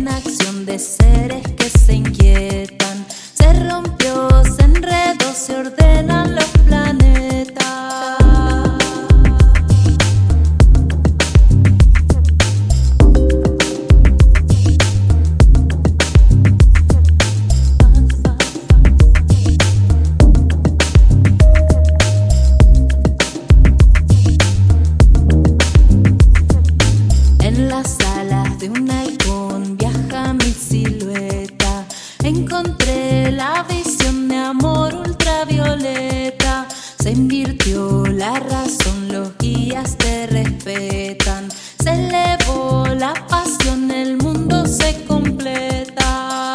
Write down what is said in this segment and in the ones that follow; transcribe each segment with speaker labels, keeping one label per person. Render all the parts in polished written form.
Speaker 1: en acción de seres que se inquietan. Se rompió, se enredó, se ordenan los planetas. En las alas de un halcón viaja mi silueta. Encontré la visión de amor ultravioleta. Se invirtió la razón, los guías te respetan. Se elevó la pasión, el mundo se completa.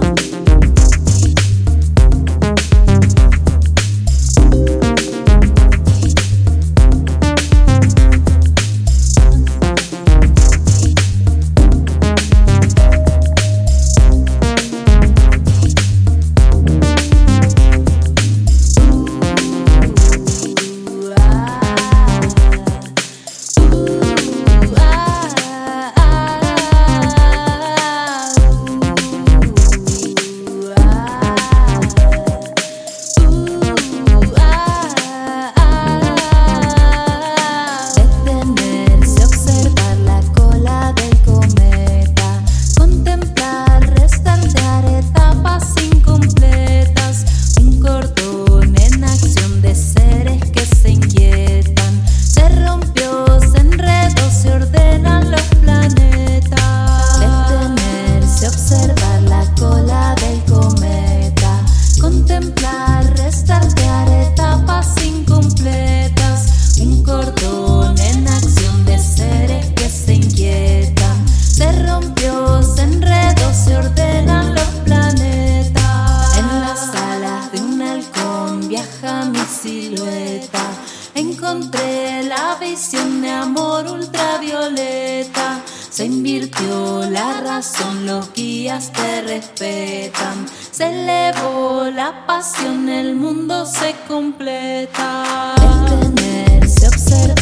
Speaker 1: Encontré la visión de amor ultravioleta. Se invirtió la razón, los guías te respetan. Se elevó la pasión, el mundo se completa. Detenerse, observar.